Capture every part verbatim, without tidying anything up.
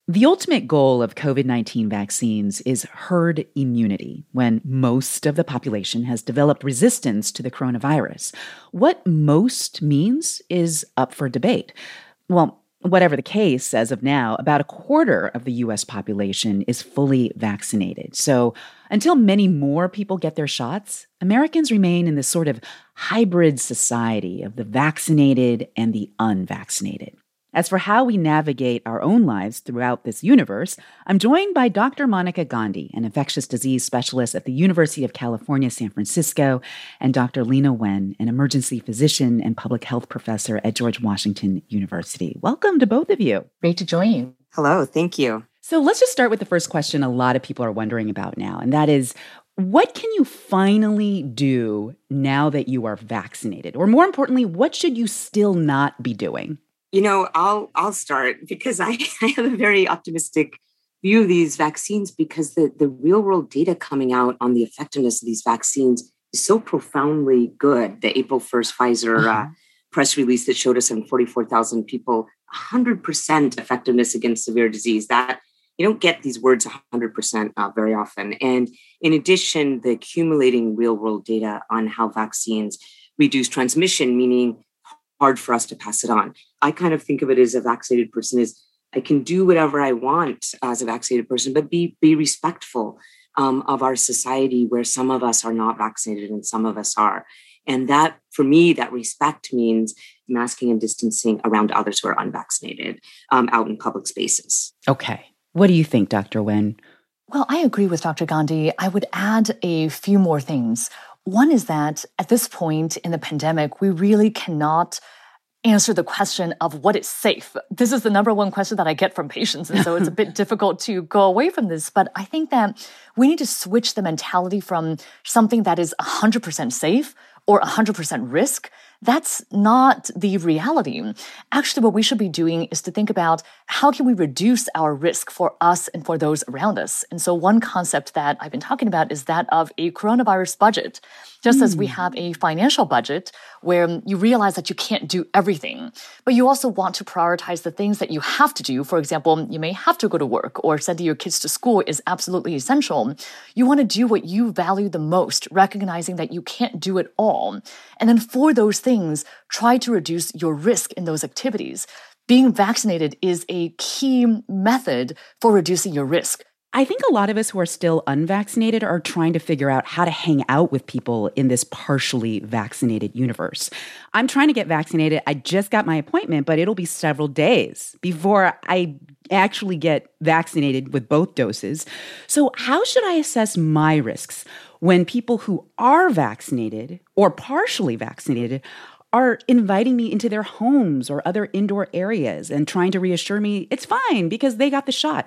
The ultimate goal of COVID nineteen vaccines is herd immunity, when most of the population has developed resistance to the coronavirus. What most means is up for debate. Well, whatever the case, as of now, about a quarter of the U S population is fully vaccinated. So until many more people get their shots, Americans remain in this sort of hybrid society of the vaccinated and the unvaccinated. As for how we navigate our own lives throughout this universe, I'm joined by Doctor Monica Gandhi, an infectious disease specialist at the University of California, San Francisco, and Doctor Leana Wen, an emergency physician and public health professor at George Washington University. Welcome to both of you. Great to join you. Hello, thank you. So let's just start with the first question a lot of people are wondering about now, and that is, what can you finally do now that you are vaccinated? Or more importantly, what should you still not be doing? You know, I'll I'll start because I, I have a very optimistic view of these vaccines because the, the real world data coming out on the effectiveness of these vaccines is so profoundly good. The April first Pfizer uh-huh. uh, press release that showed us in forty-four thousand people, one hundred percent effectiveness against severe disease. That you don't get these words one hundred percent uh, very often. And in addition, the accumulating real world data on how vaccines reduce transmission, meaning hard for us to pass it on. I kind of think of it as a vaccinated person is I can do whatever I want as a vaccinated person, but be be respectful um, of our society where some of us are not vaccinated and some of us are. And that, for me, that respect means masking and distancing around others who are unvaccinated um, out in public spaces. Okay. What do you think, Doctor Wen? Well, I agree with Doctor Gandhi. I would add a few more things. One is that at this point in the pandemic, we really cannot answer the question of what is safe. This is the number one question that I get from patients. And so it's a bit difficult to go away from this. But I think that we need to switch the mentality from something that is one hundred percent safe or one hundred percent risk. That's not the reality. Actually, what we should be doing is to think about how can we reduce our risk for us and for those around us. And so one concept that I've been talking about is that of a coronavirus budget. Just mm. as we have a financial budget where you realize that you can't do everything, but you also want to prioritize the things that you have to do. For example, you may have to go to work or sending your kids to school is absolutely essential. You want to do what you value the most, recognizing that you can't do it all. And then for those things, try to reduce your risk in those activities. Being vaccinated is a key method for reducing your risk. I think a lot of us who are still unvaccinated are trying to figure out how to hang out with people in this partially vaccinated universe. I'm trying to get vaccinated. I just got my appointment, but it'll be several days before I actually get vaccinated with both doses. So how should I assess my risks when people who are vaccinated or partially vaccinated are inviting me into their homes or other indoor areas and trying to reassure me it's fine because they got the shot?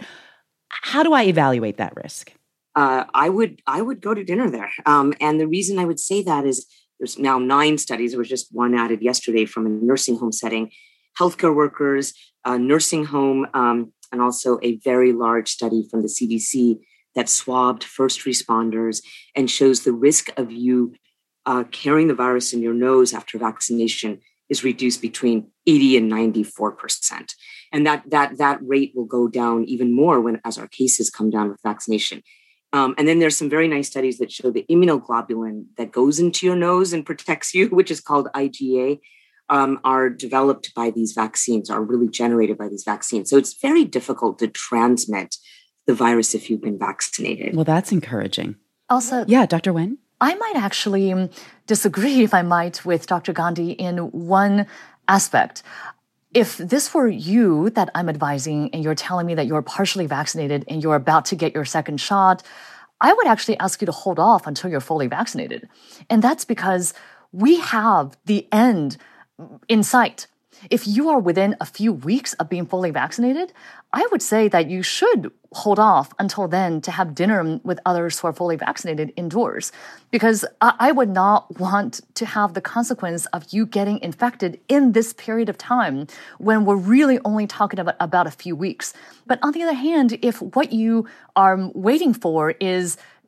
How do I evaluate that risk? Uh, I would I would go to dinner there. Um, and the reason I would say that is there's now nine studies. There was just one added yesterday from a nursing home setting, healthcare workers, a nursing home, um, and also a very large study from the C D C that swabbed first responders and shows the risk of you uh, carrying the virus in your nose after vaccination is reduced between eighty and ninety-four percent. And that that that rate will go down even more when as our cases come down with vaccination. Um, and then there's some very nice studies that show the immunoglobulin that goes into your nose and protects you, which is called I G A, um, are developed by these vaccines, are really generated by these vaccines. So it's very difficult to transmit the virus if you've been vaccinated. Well, that's encouraging. Also, yeah, Doctor Wen? I might actually disagree, if I might, with Doctor Gandhi in one aspect. If this were you that I'm advising and you're telling me that you're partially vaccinated and you're about to get your second shot, I would actually ask you to hold off until you're fully vaccinated. And that's because we have the end in sight. If you are within a few weeks of being fully vaccinated, I would say that you should hold off until then to have dinner with others who are fully vaccinated indoors, because I would not want to have the consequence of you getting infected in this period of time when we're really only talking about, about a few weeks. But on the other hand, if what you are waiting for is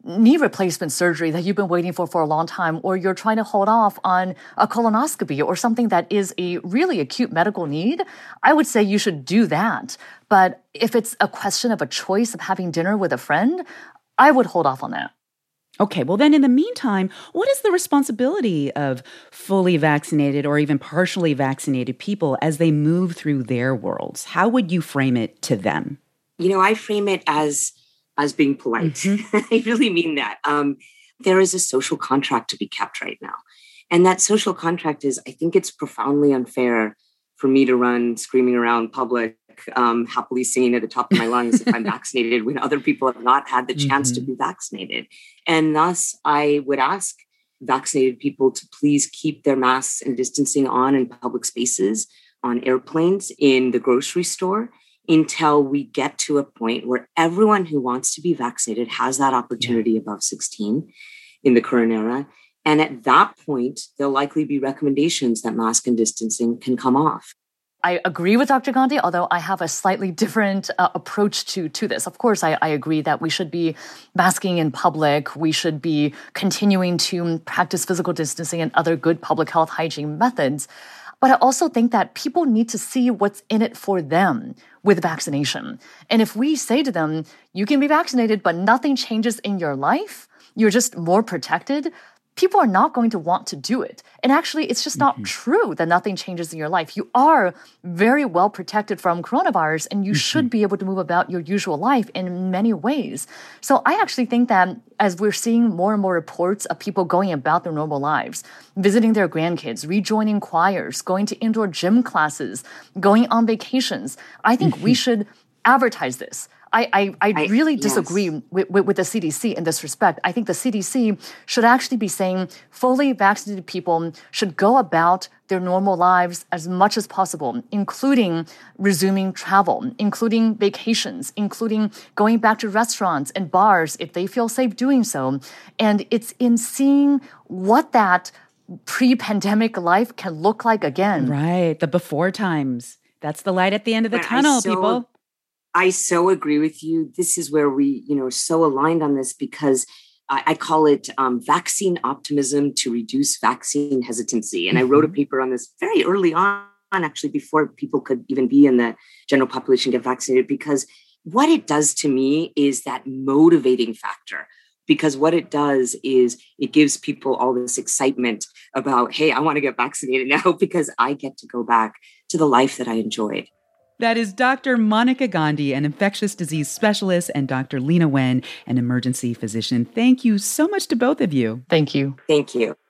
knee replacement surgery that you've been waiting for for a long time, or you're trying to hold off on a colonoscopy or something that is a really acute medical need, I would say you should do that. But if it's a question of a choice of having dinner with a friend, I would hold off on that. Okay, well then in the meantime, what is the responsibility of fully vaccinated or even partially vaccinated people as they move through their worlds? How would you frame it to them? You know, I frame it as as being polite. Mm-hmm. I really mean that. Um, there is a social contract to be kept right now. And that social contract is, I think it's profoundly unfair for me to run screaming around public, um, happily singing at the top of my lungs if I'm vaccinated when other people have not had the chance mm-hmm. to be vaccinated. And thus, I would ask vaccinated people to please keep their masks and distancing on in public spaces, on airplanes, in the grocery store, until we get to a point where everyone who wants to be vaccinated has that opportunity yeah. above sixteen in the current era. And at that point, there'll likely be recommendations that mask and distancing can come off. I agree with Doctor Gandhi, although I have a slightly different uh, approach to, to this. Of course, I, I agree that we should be masking in public. We should be continuing to practice physical distancing and other good public health hygiene methods. But I also think that people need to see what's in it for them with vaccination. And if we say to them, you can be vaccinated, but nothing changes in your life, you're just more protected, people are not going to want to do it. And actually, it's just not mm-hmm. true that nothing changes in your life. You are very well protected from coronavirus, and you mm-hmm. should be able to move about your usual life in many ways. So I actually think that as we're seeing more and more reports of people going about their normal lives, visiting their grandkids, rejoining choirs, going to indoor gym classes, going on vacations, I think mm-hmm. we should advertise this. I, I, I really I, disagree yes. with, with, with the C D C in this respect. I think the C D C should actually be saying fully vaccinated people should go about their normal lives as much as possible, including resuming travel, including vacations, including going back to restaurants and bars if they feel safe doing so. And it's in seeing what that pre-pandemic life can look like again. Right. The before times. That's the light at the end of the but tunnel, so- people. I so agree with you. This is where we, you know, so aligned on this because I, I call it um, vaccine optimism to reduce vaccine hesitancy. And mm-hmm. I wrote a paper on this very early on, actually, before people could even be in the general population get vaccinated, because what it does to me is that motivating factor. Because what it does is it gives people all this excitement about, hey, I want to get vaccinated now because I get to go back to the life that I enjoyed. That is Doctor Monica Gandhi, an infectious disease specialist, and Doctor Leana Wen, an emergency physician. Thank you so much to both of you. Thank you. Thank you.